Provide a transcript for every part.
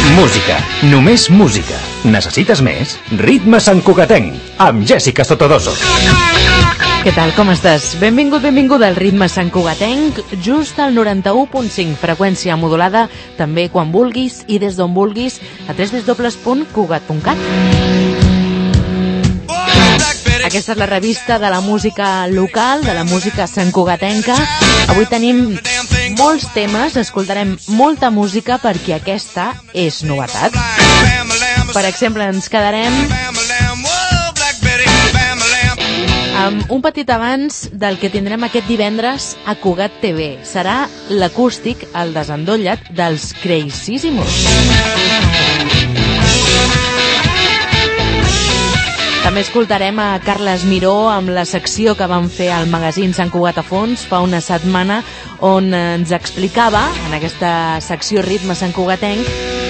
Música, només música. Necessites més? Ritme santcugatenc, amb Jèssica Sotodoso. Què tal, com estàs? Benvingut al Ritme santcugatenc, just al 91.5, freqüència modulada, també quan vulguis i des d'on vulguis, a www.cugat.cat. Aquesta és la revista de la música local, de la música santcugatenca. Avui tenim molts temes, escoltarem molta música perquè aquesta és novetat. Per exemple, ens quedarem amb un petit avanç del que tindrem aquest divendres a Cugat TV. Serà l'acústic, el desendollat dels Crazysimos. També escoltarem a Carles Miró amb la secció que vam fer al magazín Sant Cugat a Fons fa una setmana, on ens explicava, en aquesta secció Ritme santcugatenc,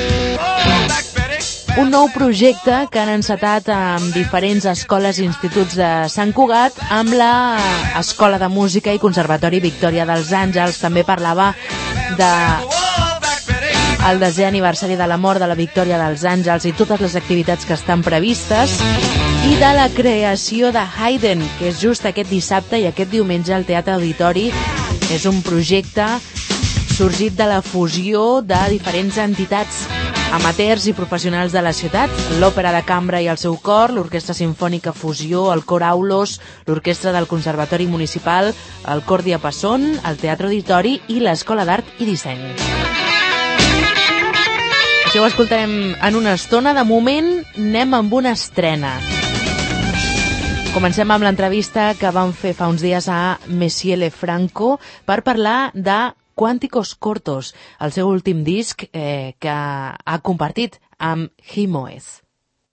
un nou projecte que han encetat amb diferents escoles i instituts de Sant Cugat, amb l'Escola de Música i Conservatori Victòria dels Àngels. També parlava del 10è aniversari de la mort de la Victòria dels Àngels i totes les activitats que estan previstes, i de la creació de Haydn, que és just aquest dissabte i aquest diumenge al Teatre Auditori. És un projecte sorgit de la fusió de diferents entitats amateurs i professionals de la ciutat, l'Òpera de Cambra i el seu cor, l'Orquestra Simfònica Fusió, el Cor Aulos, l'Orquestra del Conservatori Municipal, el Cor Diapason, el Teatre Auditori i l'Escola d'Art i Disseny. Això ho escoltarem en una estona. De moment anem amb una estrena. Comencem amb l'entrevista que vam fer fa uns dies a Messier Lefranco per parlar de Quánticos Cortos, el seu últim disc que ha compartit amb Himoez.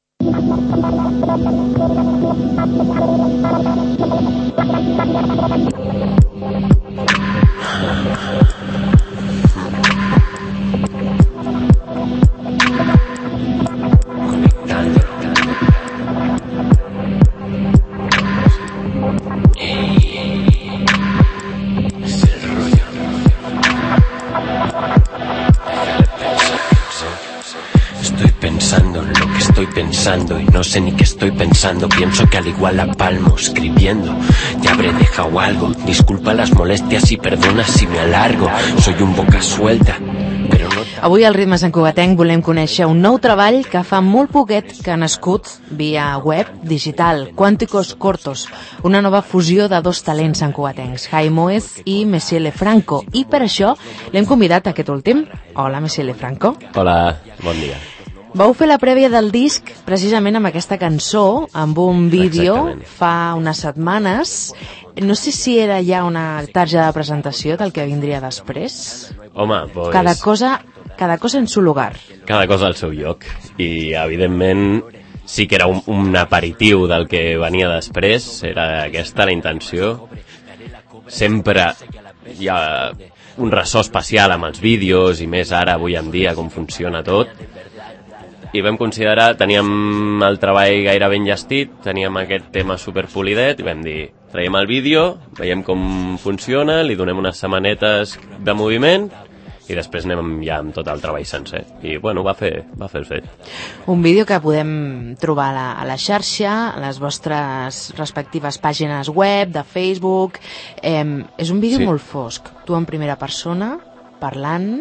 Pensando en lo que estoy pensando y no sé ni qué estoy pensando. Pienso que al igual la palmo escribiendo. Ya habré dejado algo. Disculpa las molestias y perdona si me alargo. Soy un boca suelta, però no... Avui al Ritme santcugatenc volem conèixer un nou treball que fa molt poquet que ha nascut via web digital, Quánticos Cortos, una nova fusió de dos talents santcugatencs, Himoez i Messier Lefranco. I per això l'hem convidat a aquest últim. Hola, Messier Lefranco. Hola, bon dia. Vau fer la prèvia del disc precisament amb aquesta cançó, amb un vídeo fa unes setmanes. No sé si era ja una tarja de presentació del que vindria després. Home, pues... Cada cosa en su lugar. Cada cosa al seu lloc. I, evidentment, sí que era un aperitiu del que venia després. Era aquesta la intenció. Sempre hi ha un ressò especial amb els vídeos, i més ara, avui en dia, com funciona tot. I vam considerar, teníem el treball gairebé enllestit, teníem aquest tema superpolidet, i vam dir, traiem el vídeo, veiem com funciona, li donem unes setmanetes de moviment, i després anem ja amb tot el treball sencer. I, bueno, va fer el fet. Un vídeo que podem trobar a la xarxa, a les vostres respectives pàgines web, de Facebook. És un vídeo molt fosc. Tu en primera persona, parlant...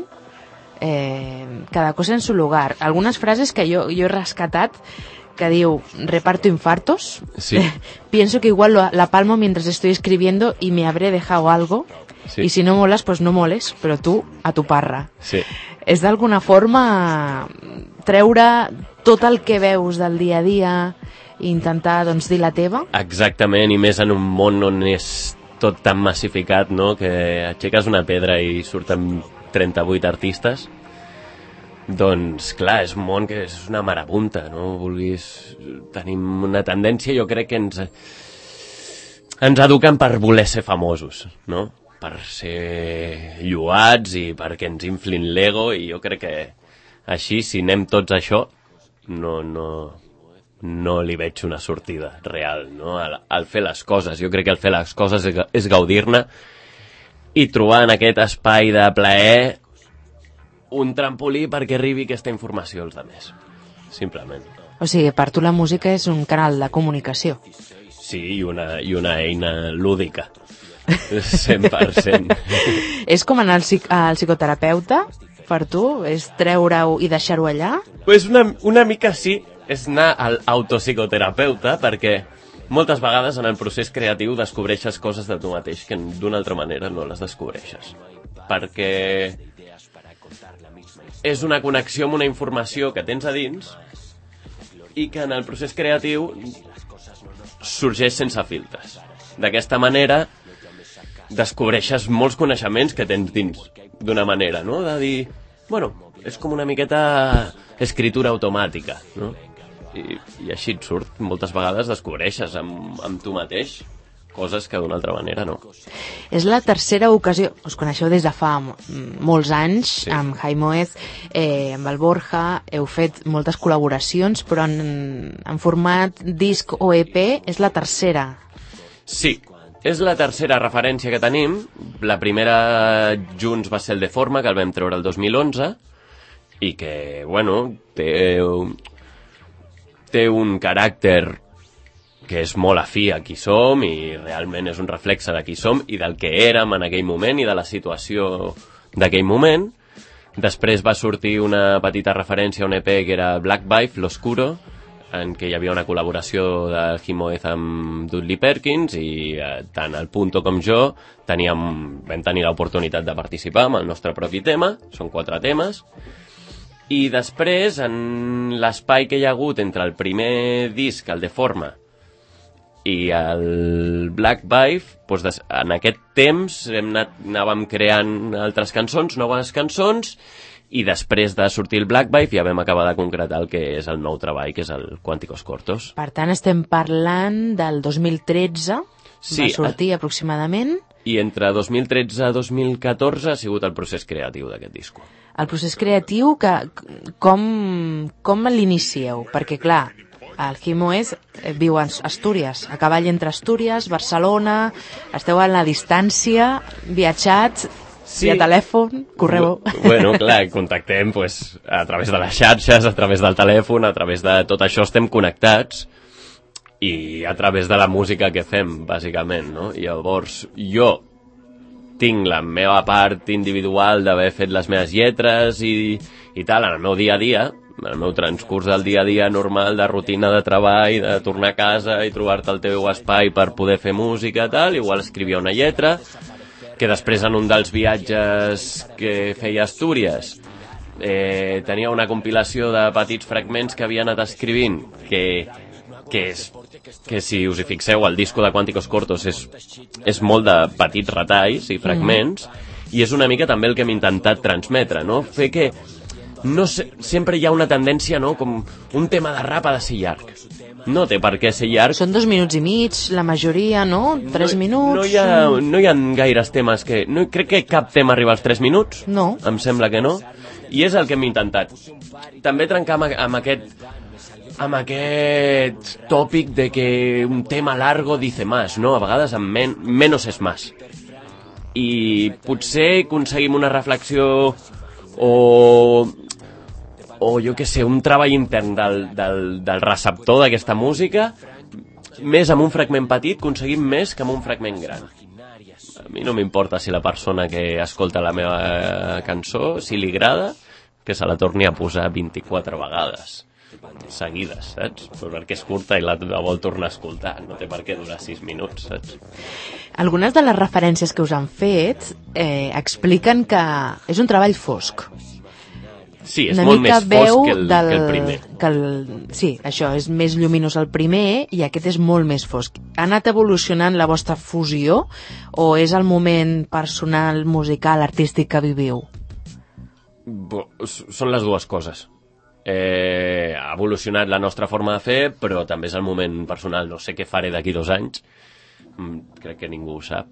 cada cosa en su lugar. Algunes frases que jo he rescatat, que diu, reparto infartos, sí. Pienso que igual la palmo mientras estoy escribiendo y me habré dejado algo, sí. Y si no molas, pues no moles, però tu a tu parra. Sí. És d'alguna forma treure tot el que veus del dia a dia i intentar, doncs, dir la teva? Exactament, i més en un món on és tot tan massificat, no?, que aixeques una pedra i surten 38 artistes. Doncs clar, és un món que és una marabunta, no? Tenim una tendència, jo crec que ens eduquen per voler ser famosos, no? Per ser lloats i perquè ens inflin l'ego, i jo crec que així, si anem tots a això, no li veig una sortida real, no? Al fer les coses. Jo crec que al fer les coses és gaudir-ne i trobar en aquest espai de plaer un trampolí perquè arribi aquesta informació als altres, simplement. O sigui, per tu la música és un canal de comunicació. Sí, i una eina lúdica, 100%. És com anar al psicoterapeuta, per tu? És treure-ho i deixar-ho allà? Pues una mica sí, és anar al autopsicoterapeuta, perquè moltes vegades en el procés creatiu descobreixes coses de tu mateix que d'una altra manera no les descobreixes. Perquè és una connexió amb una informació que tens a dins i que en el procés creatiu sorgeix sense filtres. D'aquesta manera descobreixes molts coneixements que tens dins d'una manera, no? De dir, bueno, és com una miqueta escritura automàtica, no? I així et surt. Moltes vegades descobreixes amb tu mateix coses que d'una altra manera no. És la tercera ocasió, us coneixeu des de fa molts anys, sí. Amb Jaimoez, amb el Borja, heu fet moltes col·laboracions, però en format disc o EP és la tercera. Sí, és la tercera referència que tenim. La primera junts va ser el Deforma, que el vam treure el 2011, i que, bueno, té un caràcter que és molt afí a qui som i realment és un reflexe de qui som i del que érem en aquell moment i de la situació d'aquell moment. Després va sortir una petita referència a un EP que era Black Vibe, L'Oscuro, en què hi havia una col·laboració de Jaimoez amb Dudley Perkins i tant el Punto com jo vam tenir l'oportunitat de participar amb el nostre propi tema, són 4 temes. I després, en l'espai que hi ha hagut entre el primer disc, el Deforma, i el Black Vibe, doncs en aquest temps anàvem creant altres cançons, noves cançons, i després de sortir el Black Vibe ja vam acabar de concretar el que és el nou treball, que és el Quánticos Cortos. Per tant, estem parlant del 2013, sí, va sortir aproximadament. I entre 2013 i 2014 ha sigut el procés creatiu d'aquest disco. El procés creatiu, com l'inicieu? Perquè, clar, el Jaimoez viu a Astúries, a cavall entre Astúries, Barcelona, esteu a la distància, viatjats, sí. Via telèfon, correu... Bueno, clar, contactem pues, a través de les xarxes, a través del telèfon, a través de tot això estem connectats i a través de la música que fem, bàsicament, no? I llavors jo tinc la meva part individual d'haver fet les meves lletres i tal, en el meu dia a dia, en el meu transcurs del dia a dia normal de rutina de treball, de tornar a casa i trobar-te el teu espai per poder fer música i tal, igual escrivia una lletra, que després en un dels viatges que feia a Astúries tenia una compilació de petits fragments que havia anat escrivint, que si us hi fixeu, el disco de Quánticos Cortos és molt de petits retalls i fragments, i és una mica també el que hem intentat transmetre, no? Fer que no sé, sempre hi ha una tendència, no? Com un tema de rap ha de ser llarg. No té per què ser llarg. Són 2 minuts i mig, la majoria, no? 3 minuts... No hi ha gaires temes que... No, crec que cap tema arriba als 3 minuts. No. Em sembla que no. I és el que hem intentat. També trencar amb aquest tòpic de que un tema largo dice más, no? A vegades amb menos és más. I potser aconseguim una reflexió o jo què sé, un treball intern del receptor d'aquesta música, més amb un fragment petit aconseguim més que amb un fragment gran. A mi no m'importa si la persona que escolta la meva cançó, si li agrada, que se la torni a posar 24 vegades seguides, saps? Perquè és curta i la vol tornar a escoltar, no té per què durar 6 minuts, saps? Algunes de les referències que us han fet expliquen que és un treball fosc. Sí, és molt més fosc que el primer. Sí, això, és més lluminós el primer i aquest és molt més fosc. Ha anat evolucionant la vostra fusió o és el moment personal, musical, artístic que viviu? Són les dues coses. Ha evolucionat la nostra forma de fer, però també és el moment personal. No sé què faré d'aquí 2 anys. Crec que ningú ho sap.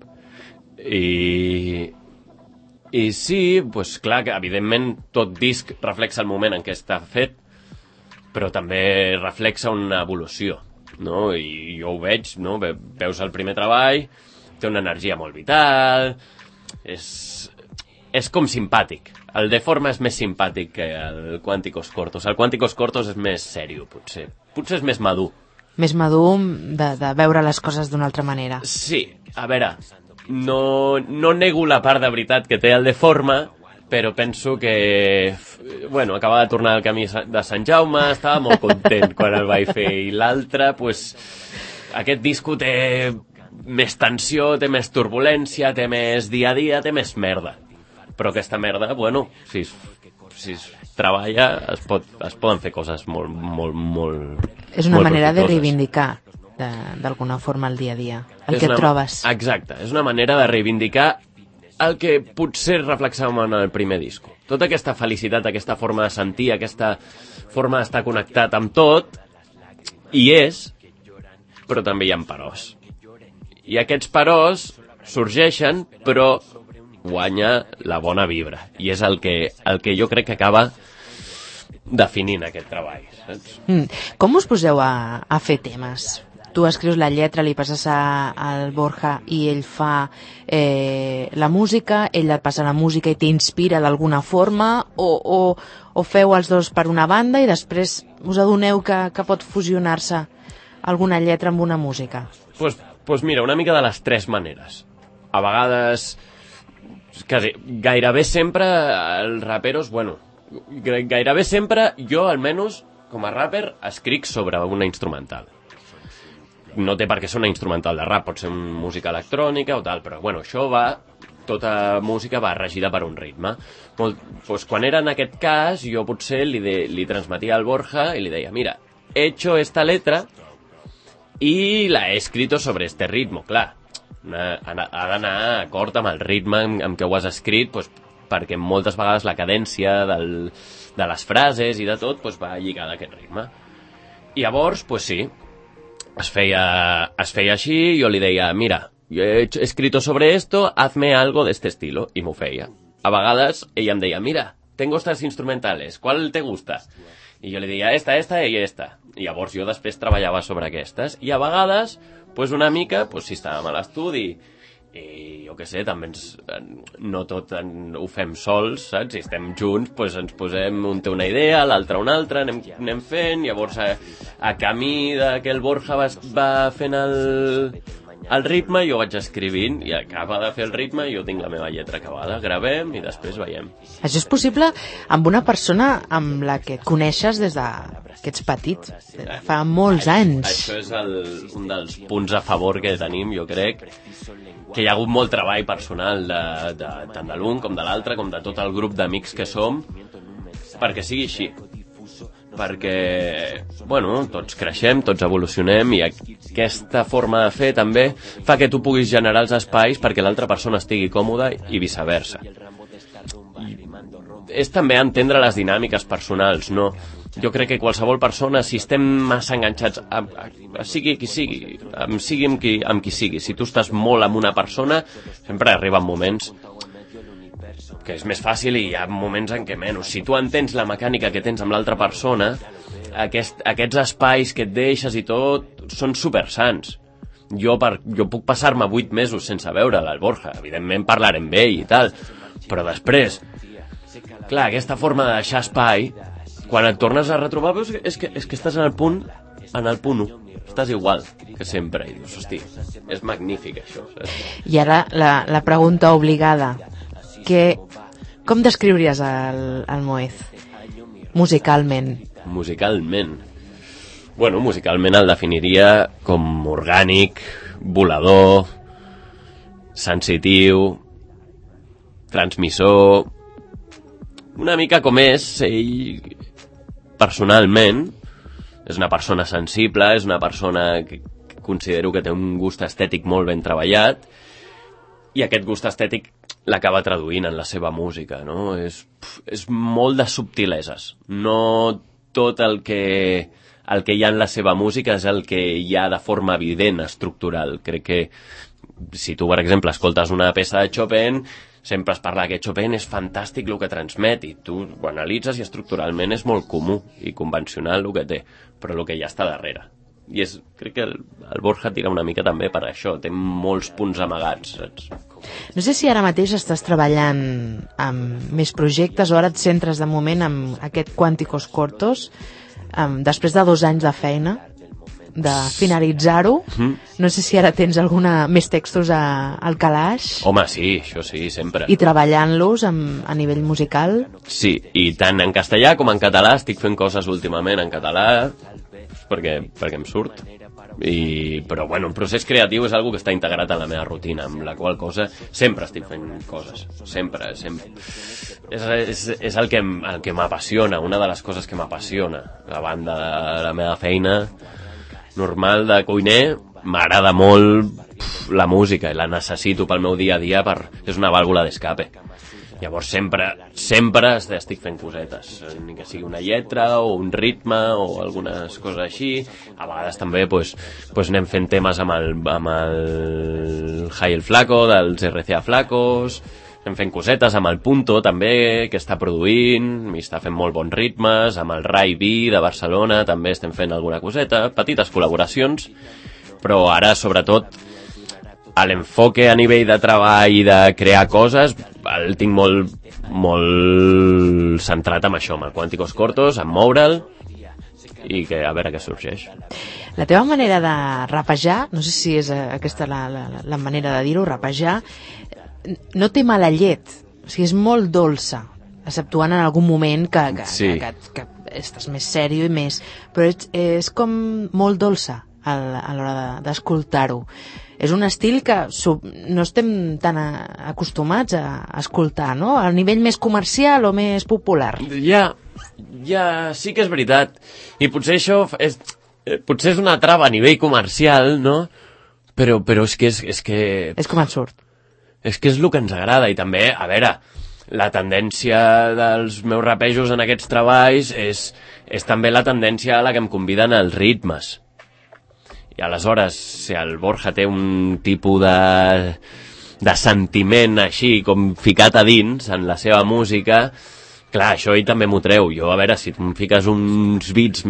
I sí, doncs clar, que evidentment tot disc reflexa el moment en què està fet, però també reflexa una evolució, no? I jo ho veig, no? Veus el primer treball, té una energia molt vital, és com simpàtic. El de forma és més simpàtic que el Quánticos Cortos. El Quánticos Cortos és més sèrio, potser. Potser és més madur. Més madur de veure les coses d'una altra manera. Sí, a veure, no nego la part de veritat que té el de forma, però penso que, bueno, acaba de tornar al camí de Sant Jaume, estava molt content quan el vaig fer, i l'altre, pues, aquest disco té més tensió, té més turbulència, té més dia a dia, té més merda. Però aquesta merda, bueno, si es treballa, es poden fer coses molt és una molt manera de profitoses. reivindicar d'alguna forma el dia a dia, el que et trobes. Exacte, és una manera de reivindicar el que potser reflexàvem en el primer disco. Tota aquesta felicitat, aquesta forma de sentir, aquesta forma d'estar connectat amb tot, hi és, però també hi ha peròs. I aquests peròs sorgeixen, però guanya la bona vibra. I és el que jo crec que acaba definint aquest treball, saps? Com us poseu a fer temes? Tu escrius la lletra, li passes al Borja i ell fa la música, ell et passa la música i t'inspira d'alguna forma, o feu els dos per una banda i després us adoneu que pot fusionar-se alguna lletra amb una música? Pues mira, una mica de les tres maneres. A vegades, gairebé sempre els raperos, bueno, gairebé sempre jo, almenys, com a rapper, escric sobre una instrumental. No té per què ser una instrumental de rap, pot ser una música electrònica o tal, però bueno, això tota música va regida per un ritme. Pues quan era en aquest cas, jo potser li transmetia al Borja i li deia, mira, he hecho esta letra y la he escrito sobre este ritmo, clar. Ha d'anar acord amb el ritme amb què ho has escrit, pues, perquè moltes vegades la cadència de les frases i de tot pues, va lligada a aquest ritme. I llavors, pues sí, es feia així, jo li deia, mira, yo he escrito sobre esto, hazme algo de este estilo, i m'ho feia. A vegades ella em deia, mira, tengo estas instrumentales, ¿cuál te gusta? I jo li deia, esta i esta. I llavors jo després treballava sobre aquestes. I a vegades, pues una mica, pues si estàvem a l'estudi, i jo què sé, també no tot ho fem sols, saps? Si estem junts, pues ens posem, un té una idea, l'altre una altra, anem fent, llavors a camí que el Borja va fent el ritme, jo vaig escrivint, i acaba de fer el ritme, jo tinc la meva lletra acabada, gravem i després veiem. Això és possible amb una persona amb la que et coneixes des que ets petit, fa molts anys. Això és un dels punts a favor que tenim, jo crec, que hi ha hagut molt treball personal tant de l'un com de l'altre, com de tot el grup d'amics que som, perquè sigui així. Perquè, bueno, tots creixem, tots evolucionem i aquesta forma de fer també fa que tu puguis generar els espais perquè l'altra persona estigui còmoda i viceversa. És també entendre les dinàmiques personals, no? Jo crec que qualsevol persona, si estem massa enganxats, sigui qui sigui, amb qui sigui, si tu estàs molt amb una persona, sempre arriben moments que és més fàcil i hi ha moments en què menys. Si tu entens la mecànica que tens amb l'altra persona, aquests espais que et deixes i tot són supersans. Jo puc passar-me 8 mesos sense veure'l, al Borja, evidentment parlaré amb ell i tal, però després, clar, aquesta forma de deixar espai, quan et tornes a retrobar, veus, és que estàs en el punt 1, estàs igual que sempre, i dius, hosti, és magnífic això. Saps? I ara la pregunta obligada, com descriuries el Moez musicalment? Musicalment? Bueno, musicalment el definiria com orgànic, volador, sensitiu, transmissor, una mica com és ell personalment. És una persona sensible, és una persona que considero que té un gust estètic molt ben treballat, i aquest gust estètic l'acaba traduint en la seva música, no? És molt de subtileses. No tot el que hi ha en la seva música és el que hi ha de forma evident, estructural. Crec que si tu, per exemple, escoltes una peça de Chopin, sempre es parla que Chopin és fantàstic el que transmet, i tu ho analitzes i estructuralment és molt comú i convencional el que té, però el que ja està darrere. I crec que el Borja tira una mica també per això, té molts punts amagats, saps? No sé si ara mateix estàs treballant amb més projectes o ara et centres de moment amb aquest Quánticos Cortos, després de 2 anys de feina, de finalitzar-ho. No sé si ara tens més textos al calaix. Home, sí, això sí, sempre. I treballant-los a nivell musical. Sí, i tant en castellà com en català estic fent coses últimament en català perquè em surt. Però bueno, el procés creatiu és algo que està integrat en la meva rutina, amb la qual cosa sempre estic fent coses, sempre. És el que m'apassiona, una de les coses que m'apassiona. A banda de la meva feina normal de cuiner, m'agrada molt la música i la necessito pel meu dia a dia, és una vàlvula d'escape. Llavors sempre estic fent cosetes, ni que sigui una lletra o un ritme o algunes coses així. A vegades també anem fent temes amb el Jai el Flaco dels RCA Flacos, anem fent cosetes amb el Punto també, que està produint i està fent molt bons ritmes, amb el Rai B de Barcelona també estem fent alguna coseta, petites col·laboracions, però ara sobretot l'enfoque a nivell de treball i de crear coses el tinc molt centrat en això, amb el Quánticos Cortos, en moure'l i a veure què sorgeix. La teva manera de rapejar, no sé si és aquesta la manera de dir-ho, rapejar, no té mala llet, o sigui, és molt dolça, exceptuant en algun moment que estàs més sèrio i més, però és com molt dolça a l'hora d'escoltar-ho. És un estil que no estem tan acostumats a escoltar, no? A nivell més comercial o més popular. Ja, sí que és veritat. I potser això potser és una trava a nivell comercial, no? Però és que... És com et surt. És que és el que ens agrada. I també, a veure, la tendència dels meus rapejos en aquests treballs és també la tendència a la que em conviden els ritmes. I aleshores, si el Borja té un tipus de sentiment així, com ficat a dins en la seva música, clar, això ell també m'ho treu. Jo, a veure, si tu em fiques uns beats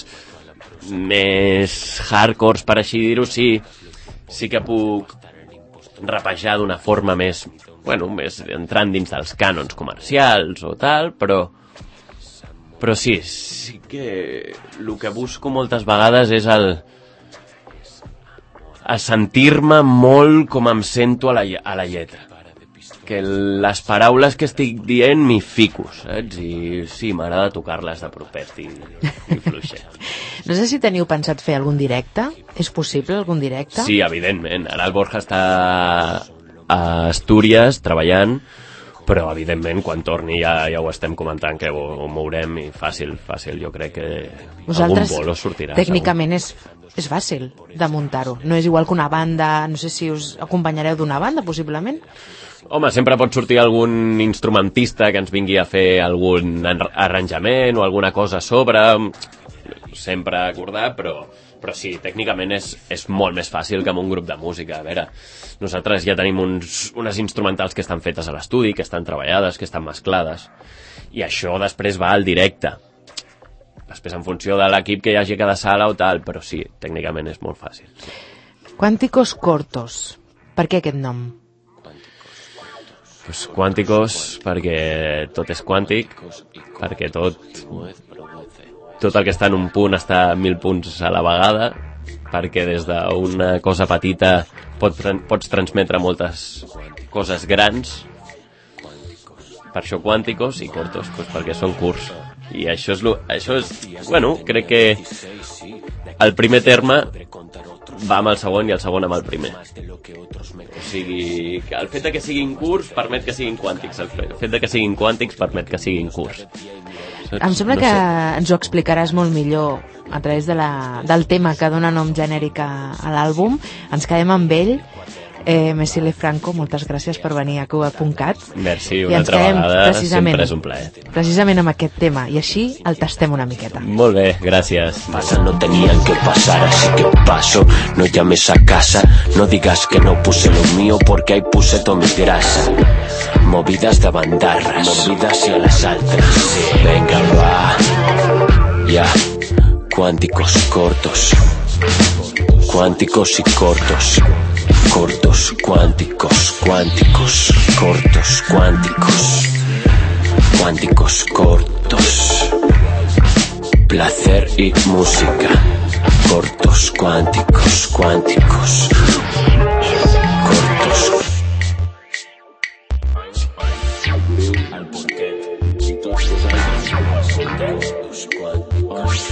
més hardcores, per així dir-ho, sí que puc rapejar d'una forma més entrant dins dels cànons comercials o tal, però sí que el que busco moltes vegades és a sentir-me molt com em sento a la lletra, que les paraules que estic dient m'hi fico, saps? I sí, m'agrada tocar-les de propet i fluixet. No sé si teniu pensat fer algun directe. És possible algun directe? Sí, evidentment. Ara el Borja està a Astúries treballant, però evidentment quan torni ja ho estem comentant, que ho mourem i fàcil, jo crec que algun bolo sortirà. Tècnicament és fàcil de muntar-ho, no és igual que una banda. No sé si us acompanyareu d'una banda, possiblement. Home, sempre pot sortir algun instrumentista que ens vingui a fer algun arranjament o alguna cosa a sobre, sempre acordat, però sí, tècnicament és molt més fàcil que amb un grup de música. A veure, nosaltres ja tenim unes instrumentals que estan fetes a l'estudi, que estan treballades, que estan mesclades, i això després va al directe. Després, en funció de l'equip que hi hagi a cada sala o tal, però sí, tècnicament és molt fàcil. Quánticos Cortos. Per què aquest nom? Pues Quánticos, perquè tot és quàntic, perquè tot el que està en un punt està a 1000 punts a la vegada, perquè des d'una cosa petita pots transmetre moltes coses grans. Per això Quánticos i Cortos, pues perquè són curts. I això és bueno, crec que el primer terme va amb el segon i el segon amb el primer. O sigui, el fet de que siguin curts permet que siguin quàntics, el fet de que siguin quàntics permet que siguin curts. Em sembla que ens ho explicaràs molt millor a través del tema que dona nom genèric a l'àlbum. Ens quedem amb ell. Messile Franco, moltes gràcies per venir a Cuba.cat. Merci, una altra vegada, sempre és un plaer. Precisament amb aquest tema, i així el tastem una miqueta. Molt bé, gràcies. Pasa, no tenían que pasar, así que paso. No llames a casa, no digas que no puse lo mío, porque ahí puse toda mi grasa. Movidas de bandarras, movidas y a las altas. Venga, va. Ya, Quánticos Cortos. Quánticos y cortos. cortos cuánticos, cuánticos, cortos cuánticos, cuánticos cortos, placer y música, cortos cuánticos, cuánticos, cortos. Al porqué y todos los años son cortos cuánticos.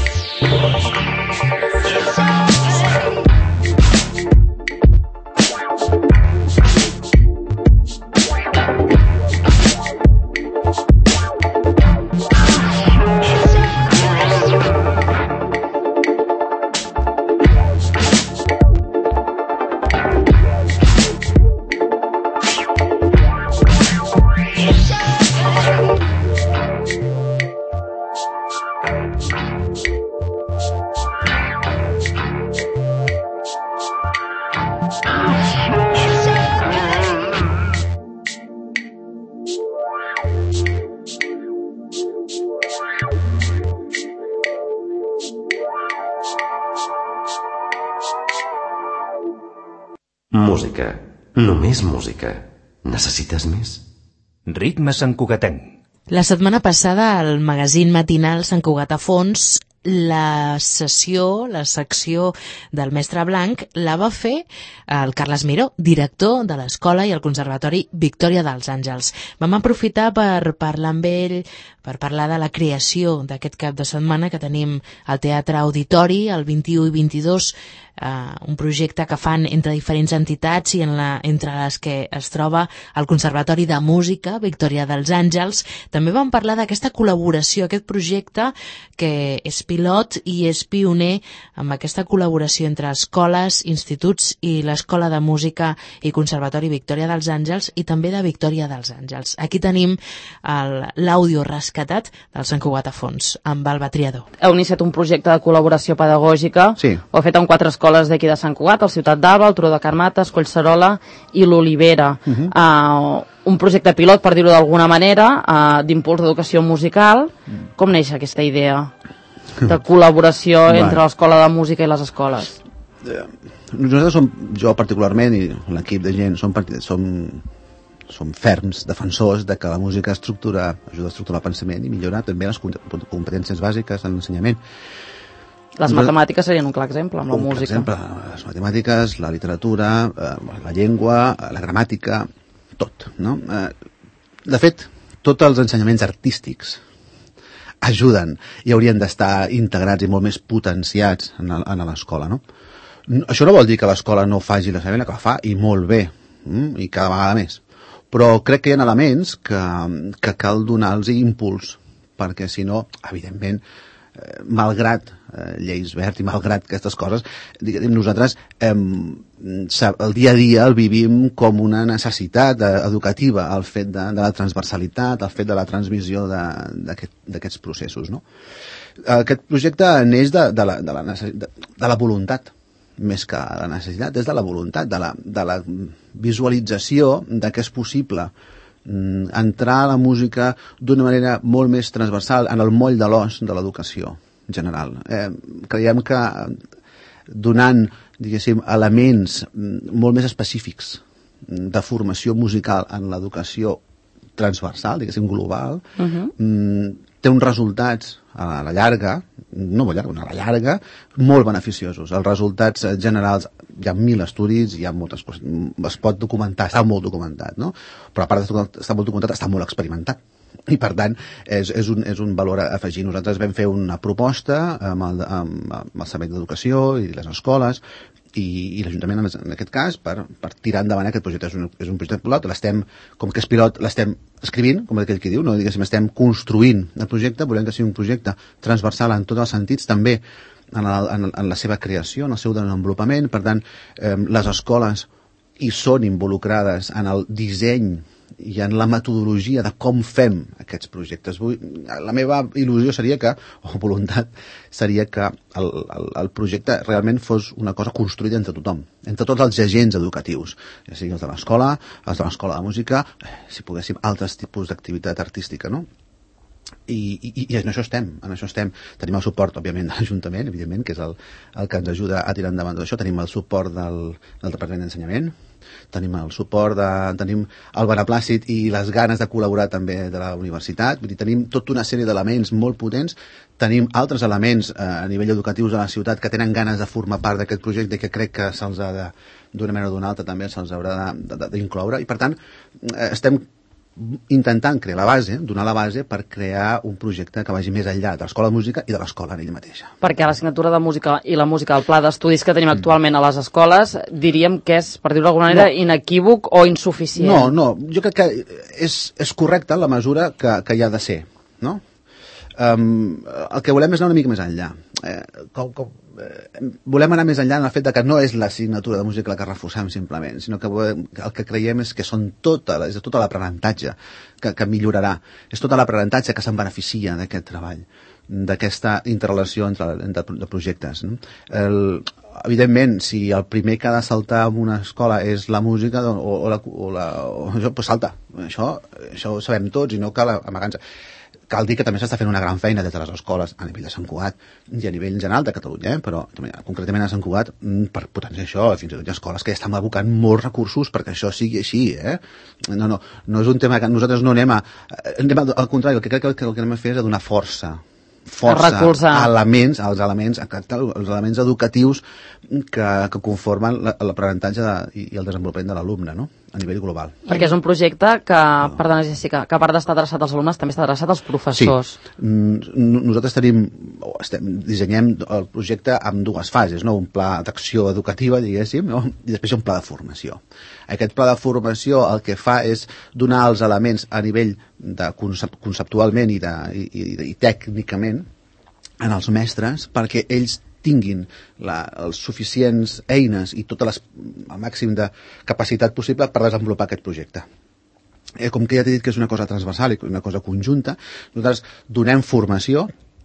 Música. Només música. Necessites més? Ritme santcugatenc. La setmana passada al magazín matinal Sant Cugat a Fons la secció del Mestre Blanc la va fer el Carles Miró, director de l'Escola i el Conservatori Victòria dels Àngels. Vam aprofitar per parlar amb ell, per parlar de la creació d'aquest cap de setmana que tenim al Teatre Auditori el 21 i 22, un projecte que fan entre diferents entitats i entre les que es troba el Conservatori de Música Victòria dels Àngels. També vam parlar d'aquesta col·laboració, aquest projecte que és pilot i és pioner amb aquesta col·laboració entre escoles, instituts i l'Escola de Música i Conservatori Victòria dels Àngels i també de Victòria dels Àngels. Aquí tenim l'àudio rescatat del Sant Cugat a Fons amb el Batriador. Heu iniciat un projecte de col·laboració pedagògica. Sí. Ho heu fet amb 4 escoles d'aquí de Sant Cugat, el Ciutat d'Alba, el Turó de Carmates, Collserola i l'Olivera. Un projecte pilot, per dir-ho d'alguna manera, d'impuls d'educació musical. Com neix aquesta idea de col·laboració entre l'Escola de Música i les escoles? Nosaltres jo particularment i l'equip de gent som ferms defensors de que la música ajuda a estructurar el pensament i millorar també les competències bàsiques en l'ensenyament. Les matemàtiques serien un clar exemple amb la música. Per exemple, les matemàtiques, la literatura, la llengua, la gramàtica, tot, no? De fet, tots els ensenyaments artístics ajuden i haurien d'estar integrats i molt més potenciats en l'escola, no? Això no vol dir que l'escola no faci la feina que la fa, i molt bé, i cada vegada més. Però crec que hi ha elements que cal donar-los impuls, perquè si no, evidentment, malgrat lleis verds i malgrat aquestes coses, nosaltres el dia a dia el vivim com una necessitat educativa, el fet de la transversalitat, el fet de la transmissió d'aquests processos, no? Aquest projecte neix de la voluntat, més que la necessitat, és de la voluntat, de la visualització de que és possible entrar a la música d'una manera molt més transversal en el moll de l'os de l'educació general. Creiem que donant, diguéssim, elements molt més específics de formació musical en l'educació transversal, diguéssim, global, té uns resultats a la llarga, no molt llarga, a la llarga, molt beneficiosos. Els resultats generals, hi ha 1.000 estudis, hi ha moltes coses, es pot documentar, està molt documentat, no? Però a part d'estar molt documentat, està molt experimentat. I per tant, és un valor a afegir. Nosaltres vam fer una proposta amb el Servei d'Educació i les escoles i l'Ajuntament en aquest cas per tirar endavant aquest projecte. És un projecte pilot, com que és pilot, l'estem escrivint, com aquell que diu, no? Diguéssim, estem construint el projecte, volem que sigui un projecte transversal en tots els sentits, també en la seva creació, en el seu desenvolupament. Per tant, les escoles hi són involucrades en el disseny i en la metodologia de com fem aquests projectes. La meva il·lusió seria que, o voluntat, seria que el projecte realment fos una cosa construïda entre tothom, entre tots els agents educatius, ja sigui els de l'escola, els de l'escola de música, si poguéssim altres tipus d'activitat artística, no? I en això estem. Tenim el suport, òbviament, de l'Ajuntament, evidentment, que és el que ens ajuda a tirar endavant tot això. Tenim el suport del Departament d'Ensenyament, tenim el suport, tenim el beneplàcit i les ganes de col·laborar també de la universitat, vull dir, tenim tota una sèrie d'elements molt potents, tenim altres elements a nivell educatius a la ciutat que tenen ganes de formar part d'aquest projecte i que crec que se'ls ha de, d'una manera o d'una altra també se'ls haurà d'incloure, i per tant estem intentant crear la base, donar la base per crear un projecte que vagi més enllà de l'escola de música i de l'escola en ella mateixa. Perquè l'assignatura de música i la música del pla d'estudis que tenim actualment a les escoles, diríem que és, per dir-ho d'alguna manera, inequívoc o insuficient. No, jo crec que és correcte la mesura que hi ha de ser, no? El que volem és anar una mica més enllà. Volem anar més enllà en el fet que no és l'assignatura de música la que reforcem simplement, sinó que el que creiem és que són és tot l'aprenentatge que millorarà, és tot l'aprenentatge que se'n beneficia d'aquest treball, d'aquesta interrelació entre projectes. Evidentment, si el primer que ha de saltar en una escola és la música doncs salta, això ho sabem tots i no cal amagar-nos. Cal dir que també s'està fent una gran feina des de les escoles a nivell de Sant Cugat i a nivell general de Catalunya, però concretament a Sant Cugat per potenciar això, fins i tot hi ha escoles que ja estan abocant molts recursos perquè això sigui així, No és un tema que nosaltres no anem al contrari, el que crec que el que anem a fer és a donar força als elements educatius que conformen l'aprenentatge i el desenvolupament de l'alumne, no?, a nivell global. Perquè és un projecte que, perdona Jessica, que a part d'estar adreçat als alumnes també està adreçat als professors. Sí, nosaltres dissenyem el projecte amb dues fases, no?, un pla d'acció educativa, diguéssim, no?, i després un pla de formació. Aquest pla de formació el que fa és donar els elements a nivell conceptualment i tècnicament en els mestres perquè ells tinguin les suficients eines i el màxim de capacitat possible per desenvolupar aquest projecte. Com que ja t'he dit que és una cosa transversal i una cosa conjunta, nosaltres donem formació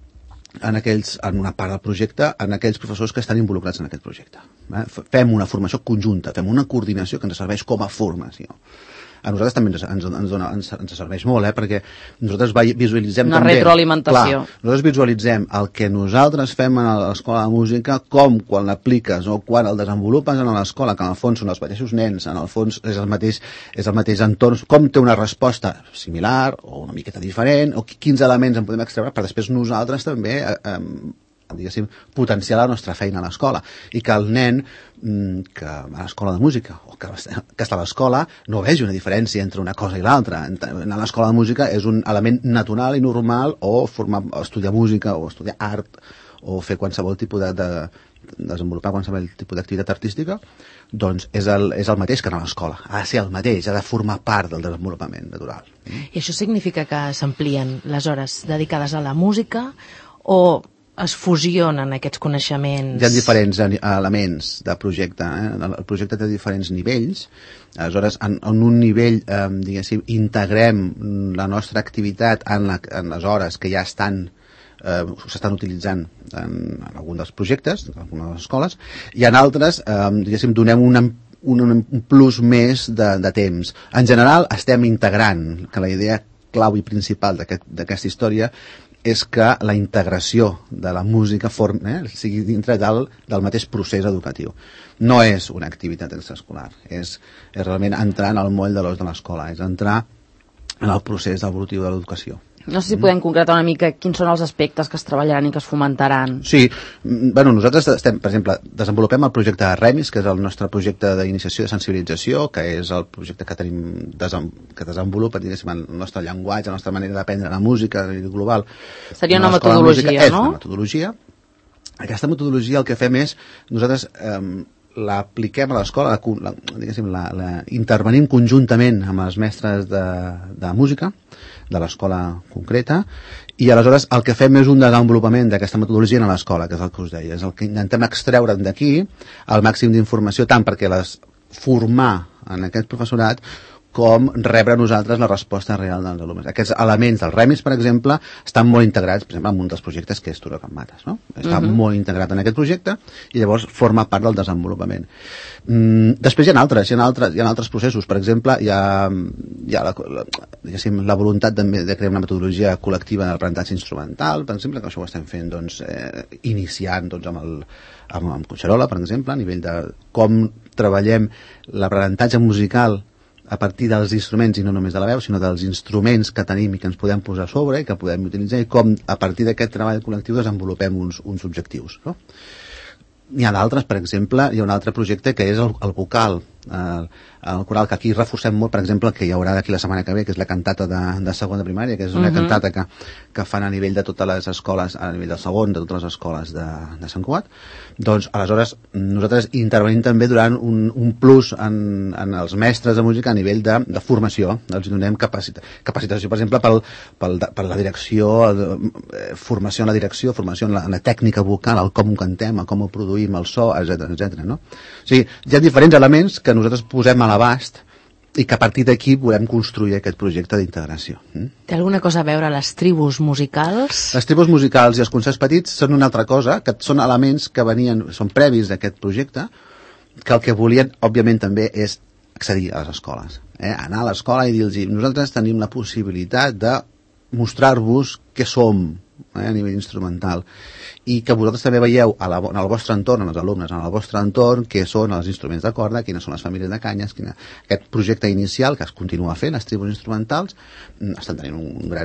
en una part del projecte en aquells professors que estan involucrats en aquest projecte. Fem una formació conjunta, fem una coordinació que ens serveix com a formació. A nosaltres també ens serveix molt, perquè nosaltres visualitzem una també... retroalimentació. Nosaltres visualitzem el que nosaltres fem a l'escola de música com quan l'apliques o quan el desenvolupes a l'escola, que en el fons són els mateixos nens, en el fons és el mateix entorn, com té una resposta similar o una miqueta diferent, o quins elements en podem extreure per després nosaltres també diguéssim, potenciar la nostra feina a l'escola i que el nen que va a l'escola de música o que està a l'escola no vegi una diferència entre una cosa i l'altra. Anar a l'escola de música és un element natural i normal, o estudiar música o estudiar art o fer qualsevol tipus de desenvolupar qualsevol tipus d'activitat artística, doncs és el mateix que anar a l'escola. Ha de ser el mateix, ha de formar part del desenvolupament natural. I això significa que s'amplien les hores dedicades a la música o es fusionen aquests coneixements? Hi ha diferents elements de projecte. El projecte té diferents nivells. Aleshores, en un nivell, diguéssim, integrem la nostra activitat en les hores que ja s'estan utilitzant en algun dels projectes, en algunes de les escoles, i en altres, diguéssim, donem un plus més de temps. En general, estem integrant, que la idea clau i principal d'aquesta història és que la integració de la música sigui dintre del mateix procés educatiu. No és una activitat extraescolar, és realment entrar en el moll de l'os de l'escola, és entrar en el procés evolutiu de l'educació. No sé si podem concretar una mica quins són els aspectes que es treballaran i que es fomentaran. Sí, nosaltres per exemple, desenvolupem el projecte REMIS, que és el nostre projecte d'iniciació de sensibilització, que és el projecte que desenvolupa, diguéssim, el nostre llenguatge, la nostra manera d'aprendre la música a nivell global. Seria una metodologia, no? És una metodologia. Aquesta metodologia el que fem és, nosaltres l'apliquem a l'escola, intervenim conjuntament amb els mestres de música de l'escola concreta, i aleshores el que fem és un desenvolupament d'aquesta metodologia a l'escola, que és el que us deia, és el que intentem extreure d'aquí el màxim d'informació, tant perquè les formar en aquest professorat com rebre a nosaltres la resposta real dels alumnes. Aquests elements dels remix, per exemple, estan molt integrats, per exemple, en un dels projectes que és Turó Can Mates, no? Està molt integrat en aquest projecte i llavors forma part del desenvolupament. Després hi ha altres processos. Per exemple, hi ha la voluntat de crear una metodologia col·lectiva d'aprenentatge instrumental, per exemple, que això ho estem fent iniciant amb Collserola, per exemple, a nivell de com treballem l'aprenentatge musical a partir dels instruments, i no només de la veu, sinó dels instruments que tenim i que ens podem posar a sobre i que podem utilitzar, i com a partir d'aquest treball col·lectiu desenvolupem uns objectius, no? N'hi ha d'altres, per exemple, hi ha un altre projecte que és el vocal, el coral, que aquí reforcem molt, per exemple, que hi haurà d'aquí la setmana que ve, que és la cantata de segon de primària, que és una cantata que fan a nivell de totes les escoles, a nivell del segon, de totes les escoles de Sant Cugat. Doncs, aleshores, nosaltres intervenim també durant un plus en els mestres de música a nivell de formació. Els donem capacitació, per exemple, per la direcció, formació en la direcció, formació en la tècnica vocal, el com ho cantem, el com ho produïm, el so, etc. No? O sigui, hi ha diferents elements que nosaltres posem a l'abast i que a partir d'aquí volem construir aquest projecte d'integració. Té alguna cosa a veure les tribus musicals? Les tribus musicals i els concerts petits són una altra cosa, que són elements que són previs d'aquest projecte, que el que volien, òbviament, també és accedir a les escoles. Anar a l'escola i dir-los, nosaltres tenim la possibilitat de mostrar-vos què som a nivell instrumental, i que vosaltres també veieu en el vostre entorn, en els alumnes, en el vostre entorn, què són els instruments de corda, quines són les famílies de canyes, aquest projecte inicial que es continua fent, les tribus instrumentals, estan tenint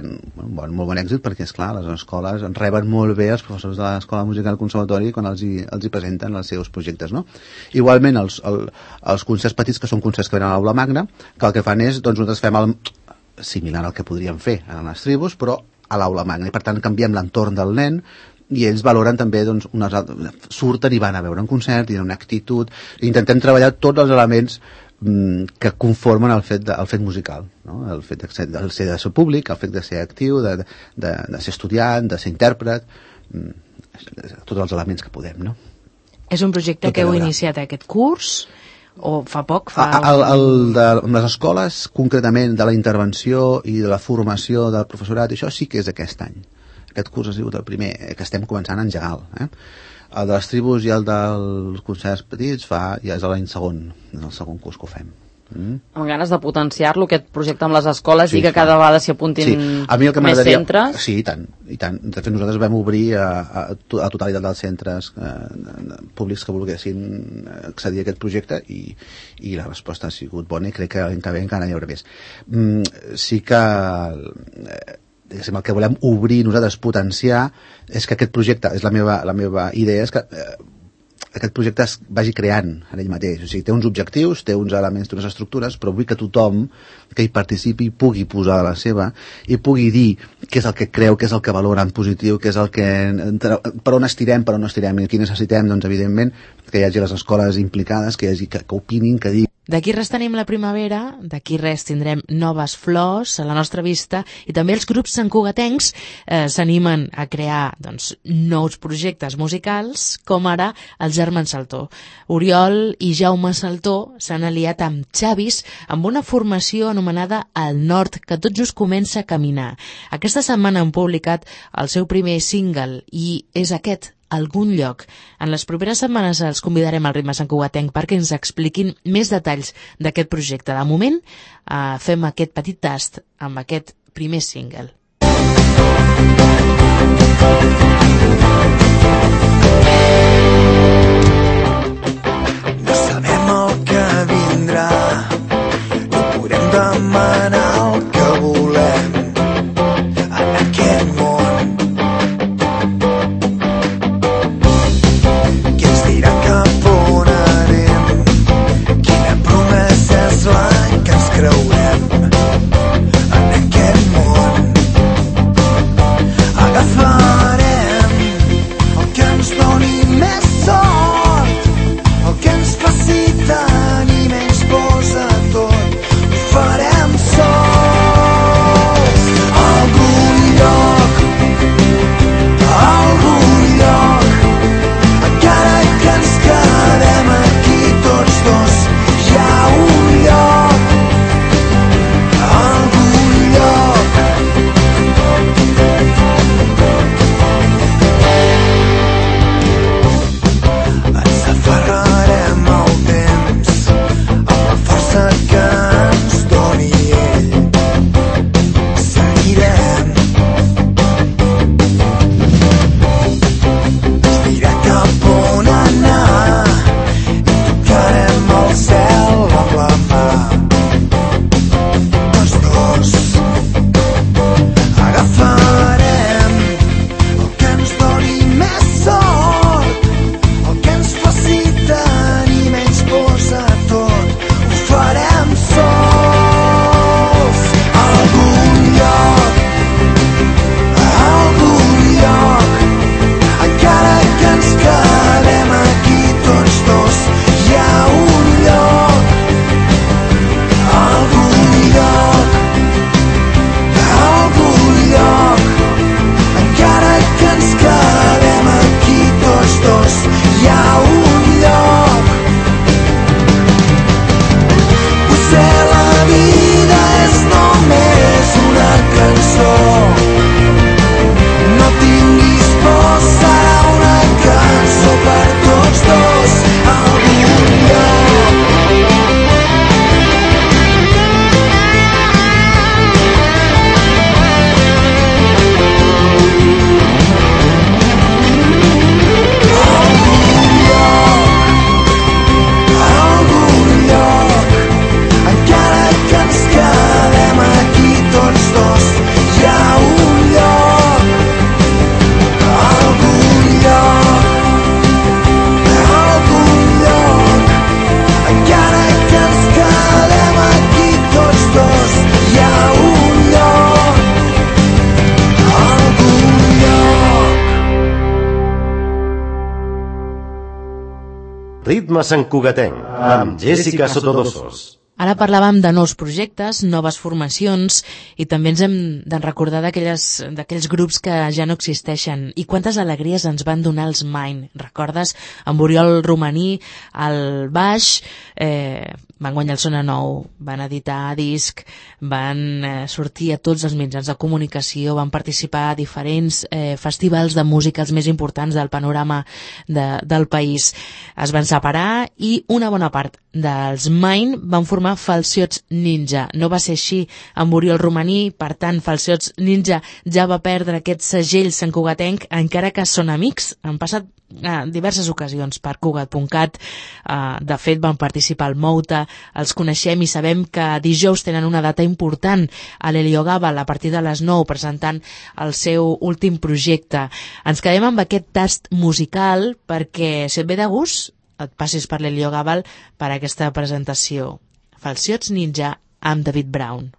un molt bon èxit, perquè, esclar, les escoles reben molt bé els professors de l'Escola Musical Conservatori quan els hi presenten els seus projectes, no? Igualment, els concerts petits, que són concerts que venen a l'aula magna, que el que fan és, doncs, nosaltres fem similar al que podríem fer en les tribus, però a l'aula magna, i per tant canviem l'entorn del nen, i ells valoren també, doncs, surten i van a veure un concert, i una actitud, i intentem treballar tots els elements que conformen el fet musical, no? El fet de ser públic, el fet de ser actiu, de ser estudiant, de ser intèrpret, tots els elements que podem, no? És un projecte que heu iniciat aquest curs, o fa poc? De les escoles, concretament, de la intervenció i de la formació del professorat, això sí que és aquest any. Aquest curs ha sigut el primer que estem començant a engegar. El de les tribus i el dels concerts petits ja és l'any segon, és el segon curs que ho fem. Amb ganes de potenciar-lo, aquest projecte amb les escoles, i que cada vegada s'hi apuntin més centres. Sí, i tant. De fet, nosaltres vam obrir a totalitat dels centres públics que volguessin accedir a aquest projecte, i la resposta ha sigut bona, i crec que l'any que ve encara n'hi haurà més. Sí que el que volem obrir nosaltres, potenciar, és que aquest projecte, la meva idea és que aquest projecte es vagi creant en ell mateix. O sigui, té uns objectius, té uns elements, té unes estructures, però vull que tothom que hi participi pugui posar de la seva i pugui dir què és el que creu, què és el que valora en positiu, què és el que per on estirem, per on no estirem, i aquí necessitem, doncs, evidentment, que hi hagi les escoles implicades, que hi hagi que opinin, que diguin. D'aquí res tenim la primavera, d'aquí res tindrem noves flors a la nostra vista, i també els grups santcugatencs s'animen a crear, doncs, nous projectes musicals, com ara els germans Saltó. Oriol i Jaume Saltó s'han aliat amb Xavis amb una formació anomenada El Nord, que tot just comença a caminar. Aquesta setmana han publicat el seu primer single, i és aquest, Algun lloc. En les properes setmanes els convidarem al Ritme Santcugatenc perquè ens expliquin més detalls d'aquest projecte. De moment, fem aquest petit tast amb aquest primer single. No sabem el que vindrà, no podem demanar el que volem en aquest món. És la que ens creurem en aquest món. Agafarem Ritme Sant Cugatenc, amb Jessica Sotodosos. Ara parlàvem de nous projectes, noves formacions, i també ens hem de recordar d'aquells grups que ja no existeixen. I quantes alegries ens van donar els Mine. Recordes? Amb Oriol Romaní al baix, van guanyar el Sona Nou, van editar disc, van sortir a tots els mitjans de comunicació, van participar a diferents festivals de música, els més importants del panorama del país. Es van separar i una bona part dels Mine van formar Falciots Ninja. No va ser així amb Oriol Romaní, per tant, Falciots Ninja ja va perdre aquest segell santcugatenc, encara que són amics. Han passat diverses ocasions per Cugat.cat. De fet, van participar al Mouta, els coneixem i sabem que dijous tenen una data important a l'Heliogàbal a partir de les 9 presentant el seu últim projecte. Ens quedem amb aquest tast musical perquè, si et ve de gust, et passis per l'Heliogàbal per aquesta presentació. Falciots Ninja amb David Brown.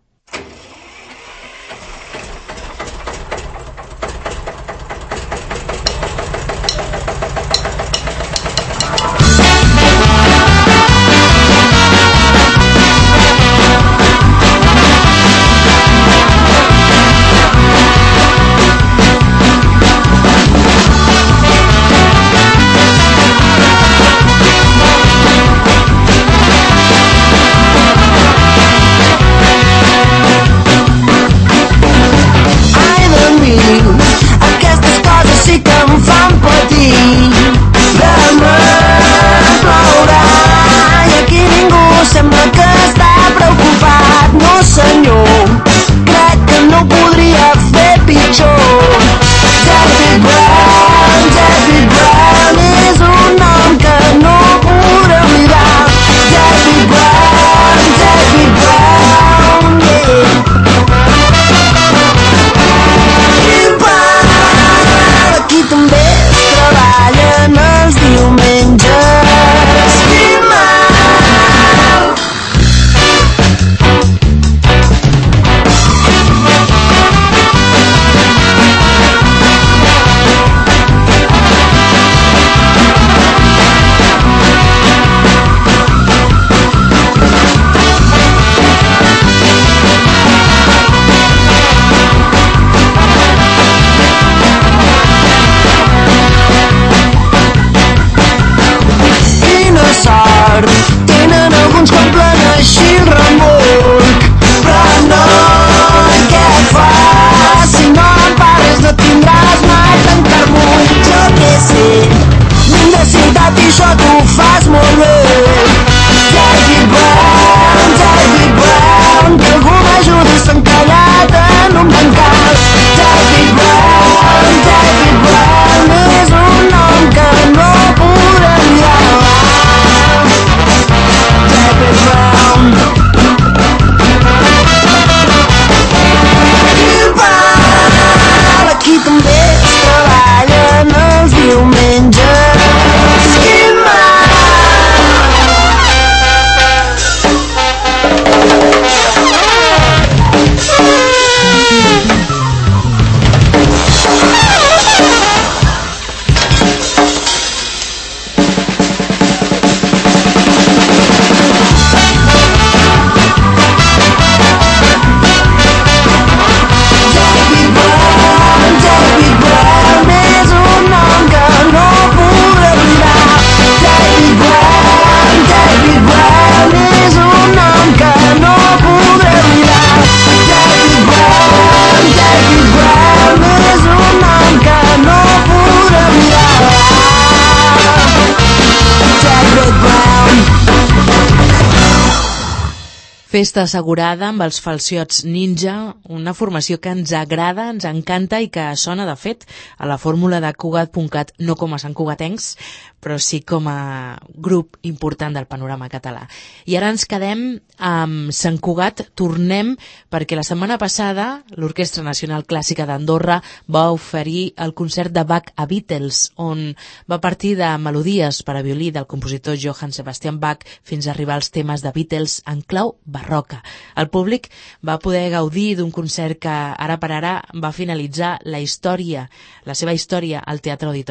Festa assegurada amb els Falciots Ninja, una formació que ens agrada, ens encanta i que sona, de fet, a la fórmula de Cugat.cat, no com a santcugatencs, però sí com a grup important del panorama català. I ara ens quedem amb Sant Cugat, tornem, perquè la setmana passada l'Orquestra Nacional Clàssica d'Andorra va oferir el concert de Bach a Beatles, on va partir de melodies per a violí del compositor Johann Sebastian Bach fins a arribar als temes de Beatles en clau barroca. El públic va poder gaudir d'un concert que ara per ara va finalitzar la seva història al Teatre Auditori.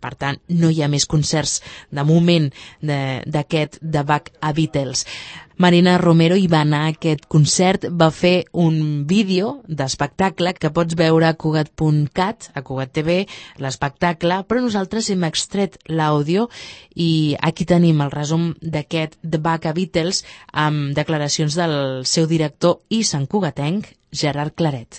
Per tant, no hi ha més concerts de moment d'aquest The Back a Beatles. Marina Romero hi va anar a aquest concert, va fer un vídeo d'espectacle que pots veure a Cugat.cat, a Cugat TV, l'espectacle, però nosaltres hem extret l'àudio i aquí tenim el resum d'aquest The Back a Beatles amb declaracions del seu director i santcugatenc, Gerard Claret.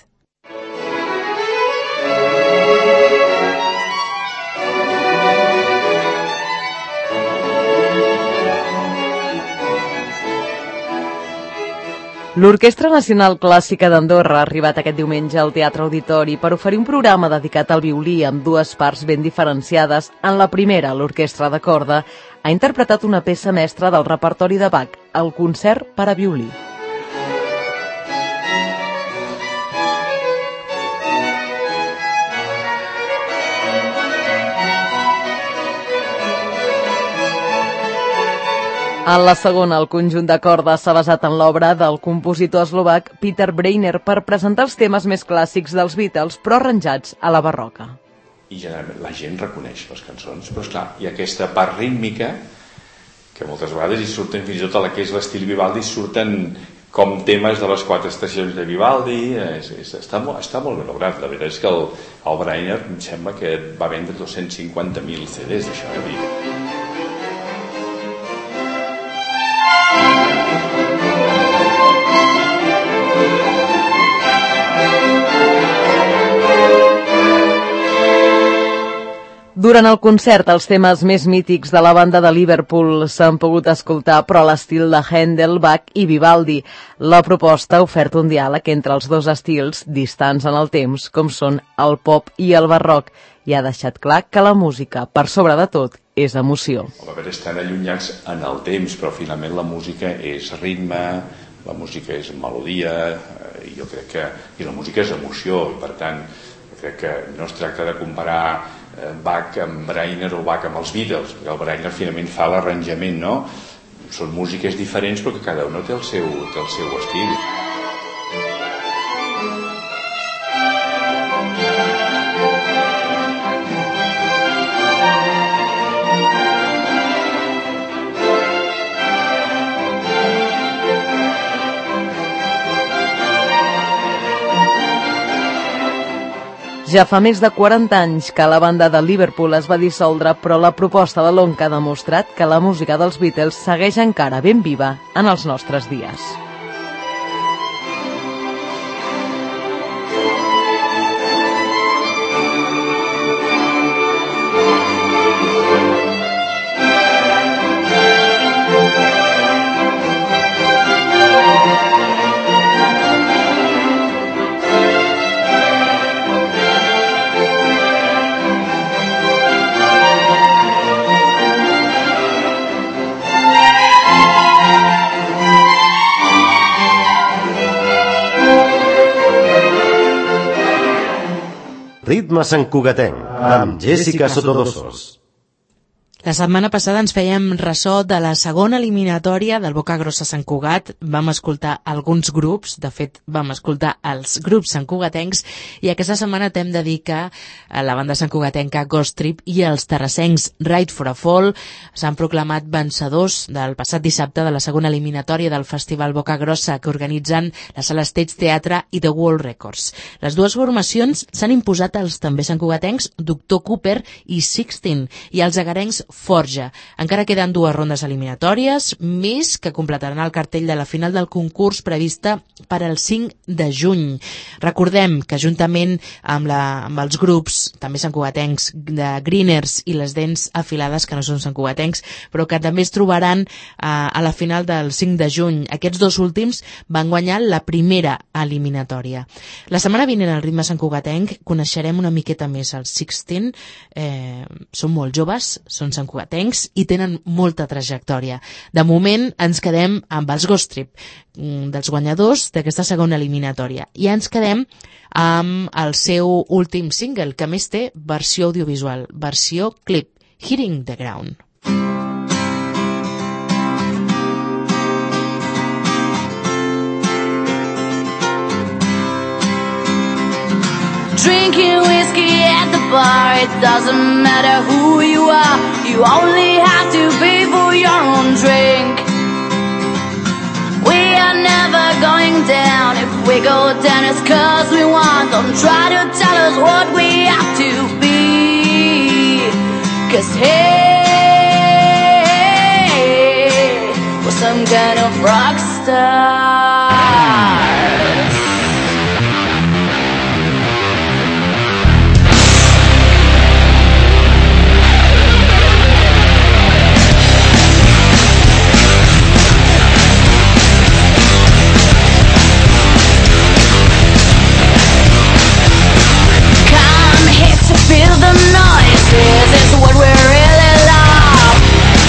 L'Orquestra Nacional Clàssica d'Andorra ha arribat aquest diumenge al Teatre Auditori per oferir un programa dedicat al violí amb dues parts ben diferenciades. En la primera, l'orquestra de corda ha interpretat una peça mestra del repertori de Bach, el concert per a violí. En la segona, el conjunt de corda s'ha basat en l'obra del compositor eslovac Peter Breiner per presentar els temes més clàssics dels Beatles, però arranjats a la barroca. I generalment la gent reconeix les cançons, però esclar, hi ha aquesta part rítmica que moltes vegades hi surten, fins i tot a la que és l'estil Vivaldi, surten com temes de les 4 estacions de Vivaldi. Està molt ben lograt. La veritat és que el Breiner em sembla que va vendre 250.000 CDs d'això, dir. Durant el concert, els temes més mítics de la banda de Liverpool s'han pogut escoltar, però a l'estil de Händel, Bach i Vivaldi. La proposta ha ofert un diàleg entre els dos estils, distants en el temps, com són el pop i el barroc, i ha deixat clar que la música, per sobre de tot, és emoció. A veure, estan allunyats en el temps, però finalment la música és ritme, la música és melodia, jo crec que... i la música és emoció, i per tant, crec que no es tracta de comparar Bach amb Breiner o Bach amb els Beatles, perquè el Breiner finalment fa l'arranjament, no? Són músiques diferents però que cada una té el seu estil. Ja fa més de 40 anys que la banda de Liverpool es va dissoldre, però la proposta de l'Onca ha demostrat que la música dels Beatles segueix encara ben viva en els nostres dies. Ritme santcugatenc, amb Jessica Sotodosos. La setmana passada ens fèiem ressò de la segona eliminatòria del Bocagrossa Sant Cugat. Vam escoltar alguns grups, de fet vam escoltar els grups santcugatencs, i aquesta setmana t'hem de dir que la banda santcugatenca Ghost Trip i els terrassencs Ride for a Fall s'han proclamat vencedors del passat dissabte de la segona eliminatòria del Festival Bocagrossa que organitzen la Sala Stage Teatre i The World Records. Les dues formacions s'han imposat als també santcugatencs Dr. Cooper i Sixteen i els agarencs Forja. Encara queden dues rondes eliminatòries, més que completaran el cartell de la final del concurs prevista per al 5 de juny. Recordem que juntament amb els grups, també santcugatencs, de Greeners i les Dents Afilades, que no són santcugatencs, però que també es trobaran a la final del 5 de juny. Aquests dos últims van guanyar la primera eliminatòria. La setmana vinent al Ritme santcugatenc coneixerem una miqueta més els Sixteen. Són molt joves, són santcugatencs i tenen molta trajectòria. De moment ens quedem amb els Ghost Trip, dels guanyadors d'aquesta segona eliminatòria, i ens quedem amb el seu últim single, que més té versió audiovisual, versió clip, Hitting the Ground. Drinking whiskey at the bar, it doesn't matter who you are, you only have to pay for your own drink. We are never going down, if we go down it's cause we want. Don't try to tell us what we have to be, cause hey, we're some kind of rock star. Feel the noise, this is what we really love.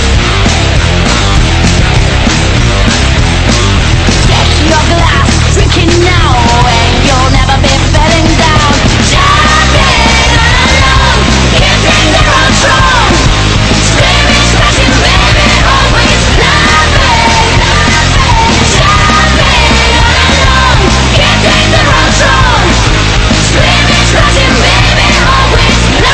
Get your glass, drink it now, and you'll never be feeling down. Jumping along, keeping the road strong. Screaming, scratching, baby, always laughing. Jumping along, keeping the road strong. Screaming, scratching, baby, always.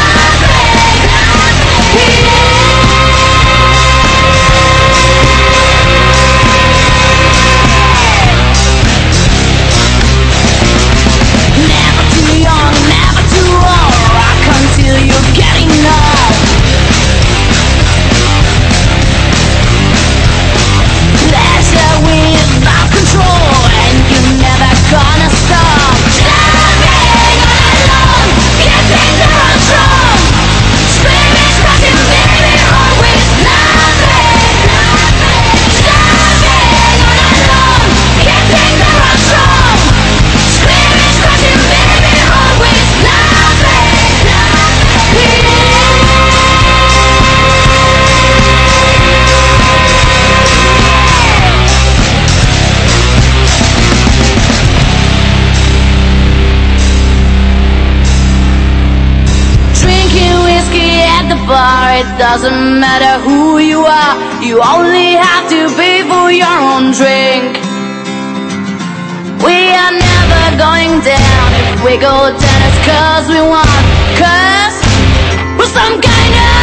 It doesn't matter who you are, you only have to pay for your own drink. We are never going down, if we go down it's cause we want, cause we're some kind of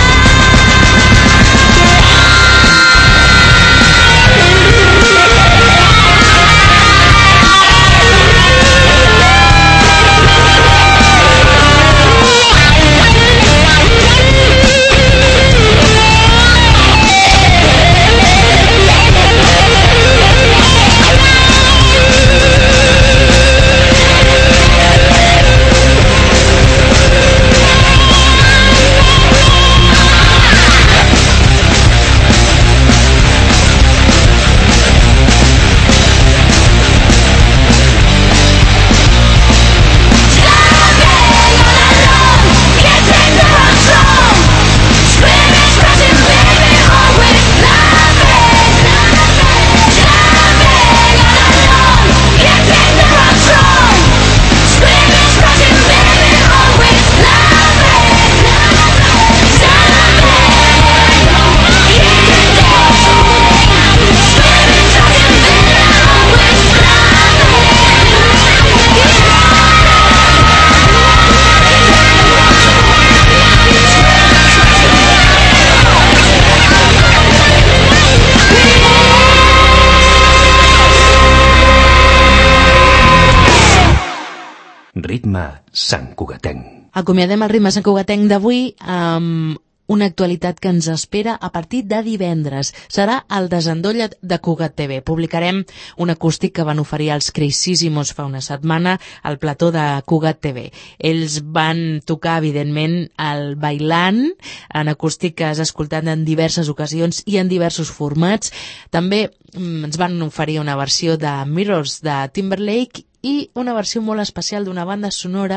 Ritme santcugatenc. Acomiadem el ritme santcugatenc d'avui amb una actualitat que ens espera a partir de divendres. Serà el desendoll de Cugat TV. Publicarem un acústic que van oferir els Crazysimos fa una setmana al plató de Cugat TV. Ells van tocar, evidentment, el Bailant, en acústic que has escoltat en diverses ocasions i en diversos formats. També ens van oferir una versió de Mirrors de Timberlake i una versió molt especial d'una banda sonora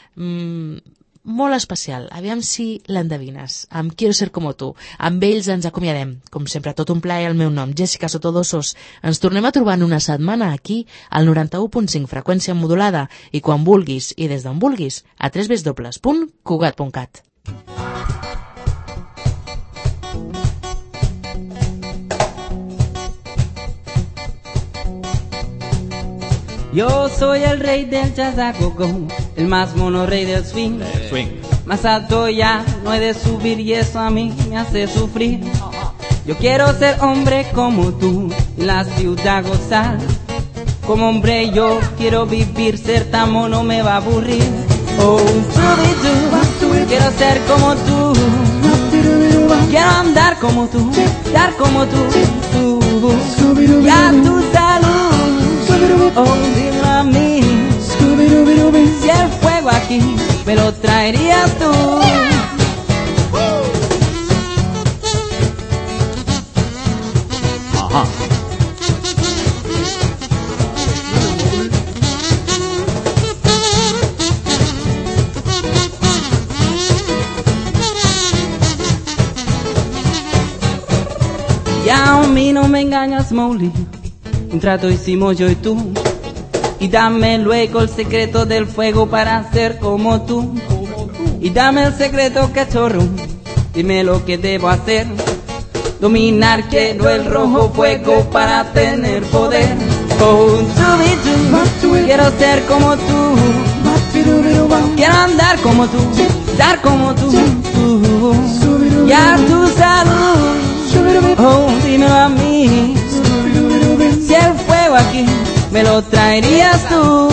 molt especial. Aviam si l'endevines. Amb Quiero ser como tú. Amb ells ens acomiadem. Com sempre, tot un plaer. El meu nom, Jessica Sotodosos. Ens tornem a trobar en una setmana aquí, al 91.5 freqüència modulada, i quan vulguis i des d'on vulguis, a www.cugat.cat. Yo soy el rey del jazz a go-go, el más mono rey del swing. Más alto ya no he de subir y eso a mí me hace sufrir. Yo quiero ser hombre como tú, en la ciudad gozar. Como hombre yo quiero vivir, ser tan mono me va a aburrir. Oh, Scooby-Doo, quiero ser como tú. Quiero andar como tú, dar como tú. Y a tu salud, oh, dime a mí. Si el fuego aquí me lo traerías tú. Ajá. Ya a mí no me engañas, Molly. Un trato hicimos yo y tú. Y dame luego el secreto del fuego para ser como tú. Y dame el secreto, cachorro. Dime lo que debo hacer. Dominar quiero el rojo fuego para tener poder. Oh, Scooby-Doo, quiero ser como tú. Quiero andar como tú, dar como tú. Y a tu salud, oh, dímelo a mí. Si el fuego aquí me lo traerías tú.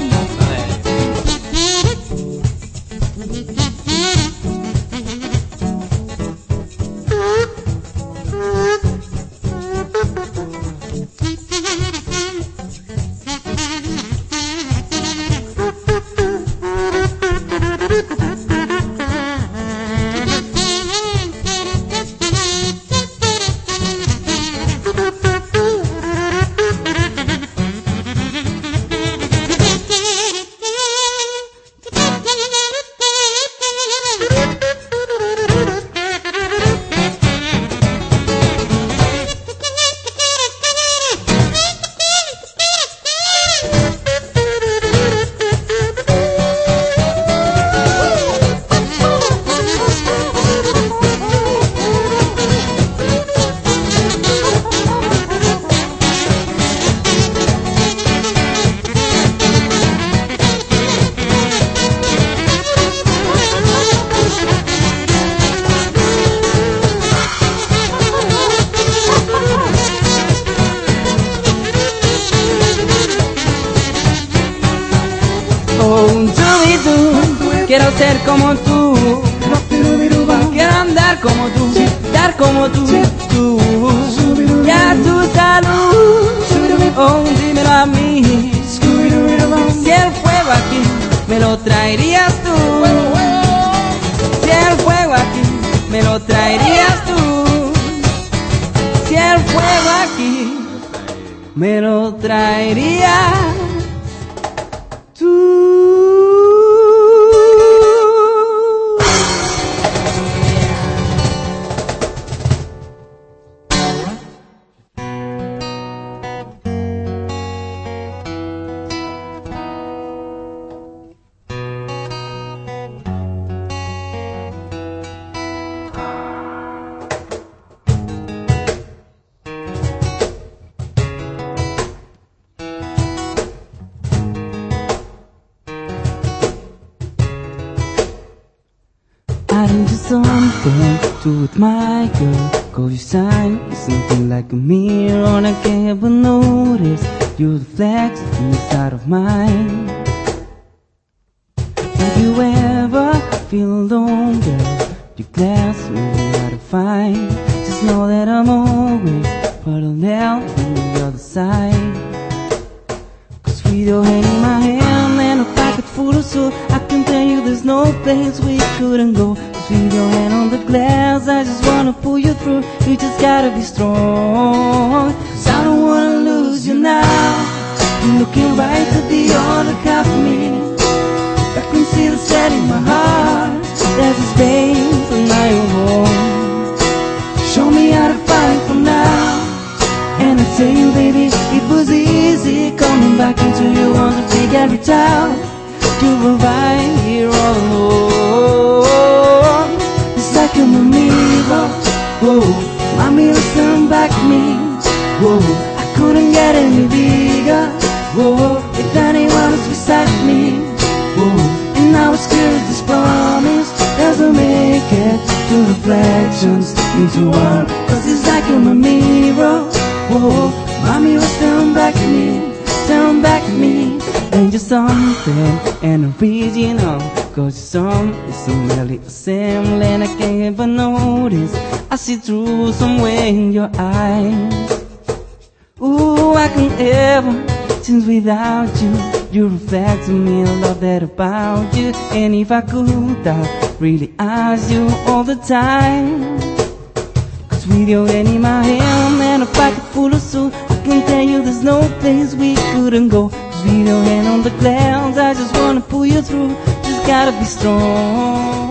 Quiero ser como tú, quiero andar como tú, dar como tú, y a tu salud, oh, dímelo a mí. Si el fuego aquí me lo traerías tú, si el fuego aquí me lo traerías tú, si el fuego aquí me lo traerías tú. I don't do something to with my girl, 'cause your sign is something like a mirror, and I can't help but notice you reflect inside of mine. If you ever feel alone, girl, your glass will be hard to find. Just know that I'm always parallel on the other side. 'Cause with your hand in my hand and a pocket full of soul, I can tell you there's no place we couldn't go. With your hand on the glass, I just wanna pull you through. You just gotta be strong, 'cause I don't wanna lose you now. You're looking right to the other half of me. I can see the set in my heart. There's a space in my own home. Show me how to fight from now. And I tell you, baby, it was easy coming back into your arms to figure it out. You were right here all alone. It's like you're my mirror, whoa, my mirror turned back me, whoa, I couldn't get any bigger, whoa, if anyone was beside me, whoa. now it's good, this promise doesn't make it. Two reflections into one, cause it's like in a mirror. Whoa, my mirror's staring back at me, staring back at me. And you're something and original, cause your song is so merely assembling. I can't even notice, I see through somewhere in your eyes. Ooh, I can't ever change without you. You reflect to me a lot that about you. And if I could, I'd really ask you all the time. Cause with your hand in my hand and a pocket full of soul, I can tell you there's no place we couldn't go. Cause with your hand on the clouds, I just wanna pull you through. Just gotta be strong.